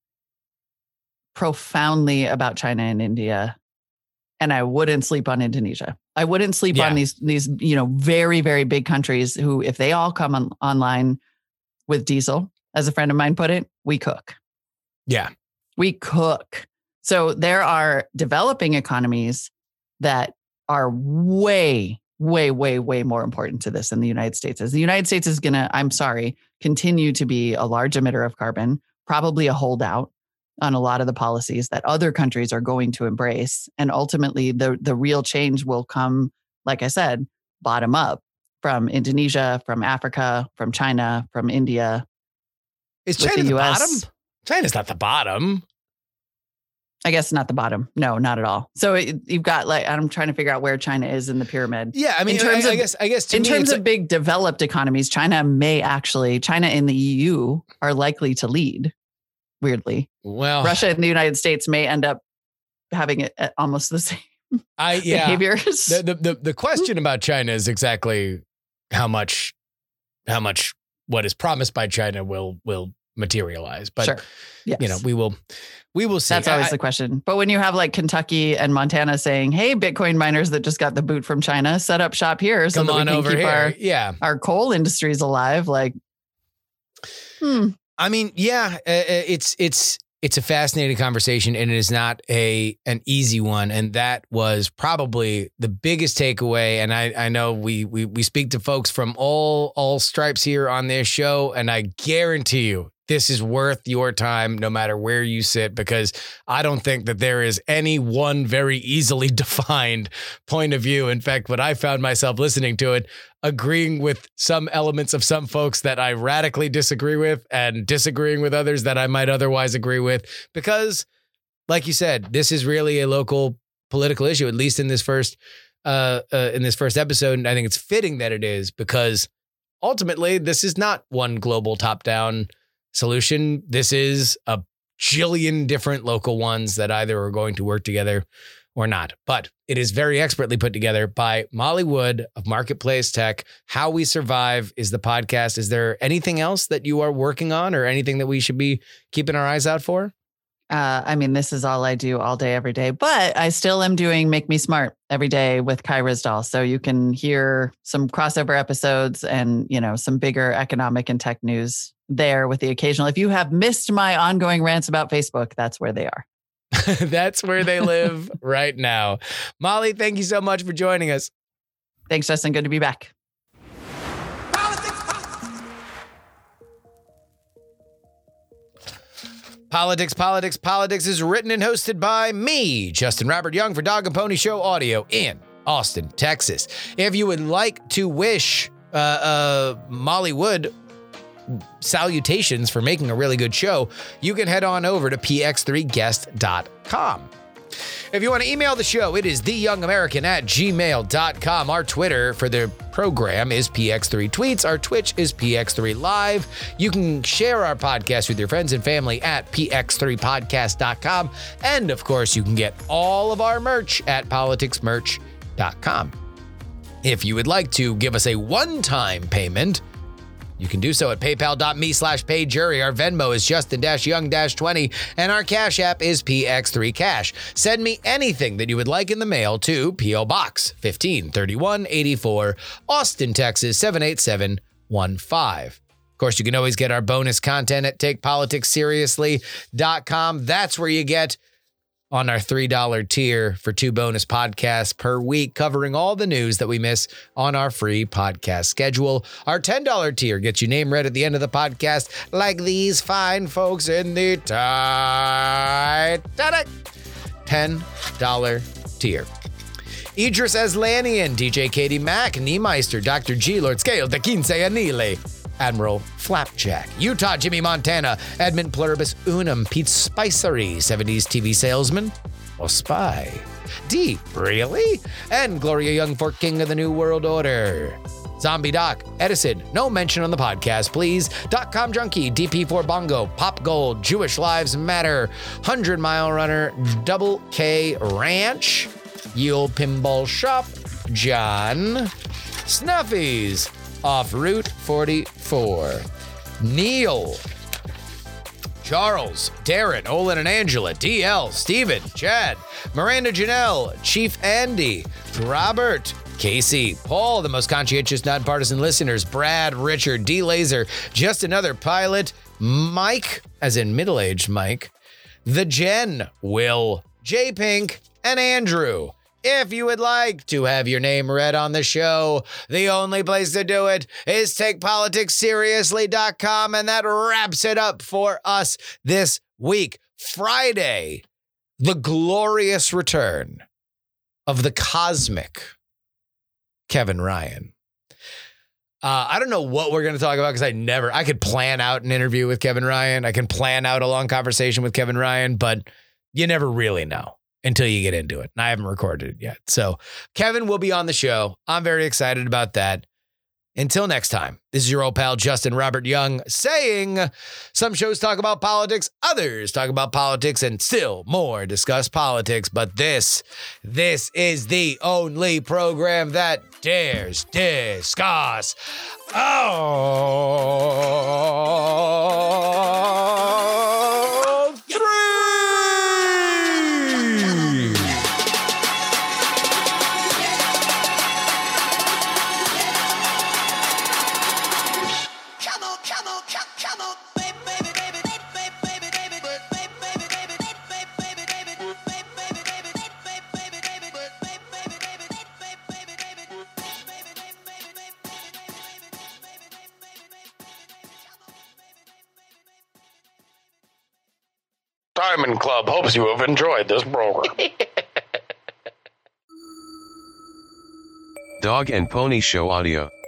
profoundly about China and India. And I wouldn't sleep on Indonesia. I wouldn't sleep on these very, very big countries who, if they all come online with diesel, as a friend of mine put it, we cook. Yeah. We cook. So there are developing economies that are way more important to this than the United States is. The United States is going to, continue to be a large emitter of carbon, probably a holdout on a lot of the policies that other countries are going to embrace. And ultimately, the real change will come, like I said, bottom up from Indonesia, from Africa, from China, from India. Is with China the US. bottom? China's not the bottom. I guess not the bottom. No, not at all. So you've got like, I'm trying to figure out where China is in the pyramid. Yeah, I mean, In terms I of- guess to In me, terms it's of big developed economies, China and the EU are likely to lead, weirdly. well, Russia and the United States may end up having it at almost the same behaviors. The question about China is exactly how much what is promised by China will materialize. But sure. Yes. you know, we will see. That's always the question. But when you have like Kentucky and Montana saying, "Hey, Bitcoin miners that just got the boot from China, set up shop here so come that we on can over keep here. our coal industries alive." Like, I mean, yeah, it's a fascinating conversation, and it is not an easy one. And that was probably the biggest takeaway. And I know we speak to folks from all stripes here on this show, and I guarantee you this is worth your time no matter where you sit, because I don't think that there is any one very easily defined point of view. In fact, when I found myself listening to it, agreeing with some elements of some folks that I radically disagree with and disagreeing with others that I might otherwise agree with, because like you said, this is really a local political issue, at least in this first episode. And I think it's fitting that it is, because ultimately this is not one global top-down solution. This is a jillion different local ones that either are going to work together or not. But it is very expertly put together by Molly Wood of Marketplace Tech. How We Survive is the podcast. Is there anything else that you are working on, or anything that we should be keeping our eyes out for? I mean, this is all I do all day, every day, but I still am doing Make Me Smart every day with Kai Rizdal. So you can hear some crossover episodes and, you know, some bigger economic and tech news there with the occasional. If you have missed my ongoing rants about Facebook, that's where they are. That's where they live right now. Molly, thank you so much for joining us. Thanks, Justin. Good to be back. Politics is written and hosted by me, Justin Robert Young, for Dog and Pony Show Audio in Austin, Texas. If you would like to wish Molly Wood salutations for making a really good show, you can head on over to px3guest.com. If you want to email the show, it is theyoungamerican@gmail.com. Our Twitter for the program is PX3Tweets. Our Twitch is PX3 Live. You can share our podcast with your friends and family at px3podcast.com. And of course, you can get all of our merch at politicsmerch.com. If you would like to give us a one-time payment, you can do so at paypal.me/PayJury. Our Venmo is Justin-Young-20, and our Cash App is PX3Cash. Send me anything that you would like in the mail to P.O. Box 153184, Austin, Texas 78715. Of course, you can always get our bonus content at TakePoliticsSeriously.com. That's where you get on our $3 tier for 2 bonus podcasts per week, covering all the news that we miss on our free podcast schedule. Our $10 tier gets your name read at the end of the podcast, like these fine folks in the Titanic. $10 tier. Idris Aslanian, DJ Katie Mack, Niemeister, Dr. G, Lord Scale, De Quince Anile, Admiral Flapjack, Utah Jimmy Montana, Edmund Pluribus Unum, Pete Spicery, 70s TV salesman, or spy. D, really? And Gloria Young for King of the New World Order. Zombie Doc, Edison, no mention on the podcast, please. .com Junkie, DP4 Bongo, Pop Gold, Jewish Lives Matter, 100 Mile Runner, Double K Ranch, Yield Pinball Shop, John, Snuffies, off Route 44. Neil, Charles, Darren, Olin and Angela, DL, Steven, Chad, Miranda Janelle, Chief Andy, Robert, Casey, Paul, the most conscientious nonpartisan listeners, Brad, Richard, D Laser, Just Another Pilot, Mike, as in middle-aged Mike, The Jen, Will, J Pink, and Andrew. If you would like to have your name read on the show, the only place to do it is TakePoliticsSeriously.com, and that wraps it up for us this week. Friday, the glorious return of the cosmic Kevin Ryan. I don't know what we're going to talk about because I could plan out an interview with Kevin Ryan. I can plan out a long conversation with Kevin Ryan, but you never really know until you get into it. And I haven't recorded it yet. So Kevin will be on the show. I'm very excited about that. Until next time, this is your old pal, Justin Robert Young, saying some shows talk about politics, others talk about politics, and still more discuss politics. But this is the only program that dares discuss. Diamond Club hopes you have enjoyed this program. Dog and Pony Show audio.